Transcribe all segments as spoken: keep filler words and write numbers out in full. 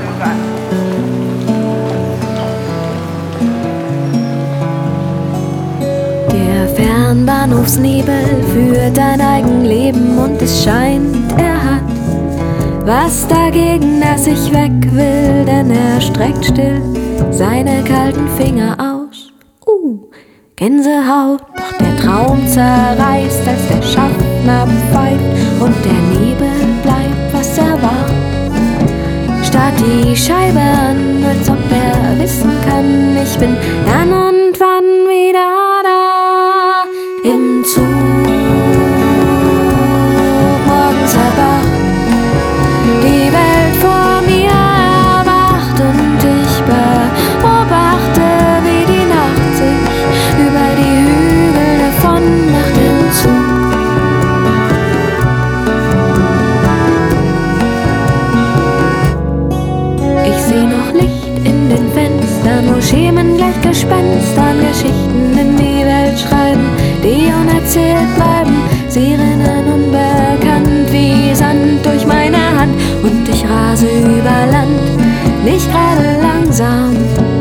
Der Fernbahnhofsnebel führt ein Eigenleben und es scheint, er hat was dagegen, dass ich weg will, denn er streckt still seine kalten Finger aus. Uh, Gänsehaut, doch der Traum zerreißt, als der Schaffner pfeift und der Nebel bleibt, was er war. Starrt die Scheibe an, als ob er wissen kann, ich bin dann und wann wieder da. Im Zug, morgens erwacht, die Welt vor mir erwacht und ich beobachte, wie die Nacht sich über die Hügel davon macht im Zug. Ich seh noch Licht in den Fenstern, wo Schemen gleich Gespenst an Geschichten in die Welt schreiben, die unerzählt bleiben. Sie rinnen unbekannt wie Sand durch meine Hand und ich rase über Land, nicht gerade langsam,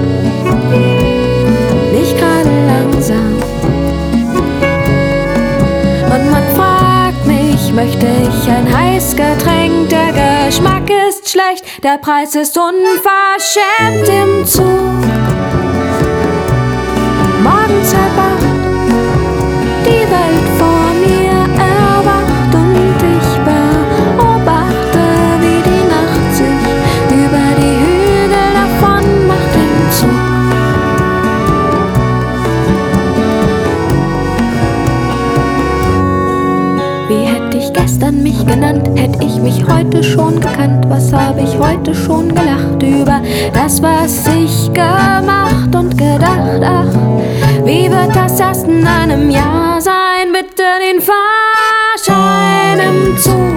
nicht gerade langsam. Und man fragt mich, möchte ich ein Heißgetränk? Der Geschmack ist schlecht, der Preis ist unverschämt im Zug. Morgens erwacht, die Welt vor mir erwacht und ich beobachte, wie die Nacht sich über die Hügel davon macht im Zug. Wie hätte ich gestern mich genannt, hätte ich mich heute schon gekannt? Was habe ich heute schon gelacht über das, was ich gemacht und gedacht? Ach, wie wird das erst in einem Jahr sein? Bitte den Fahrschein im Zug.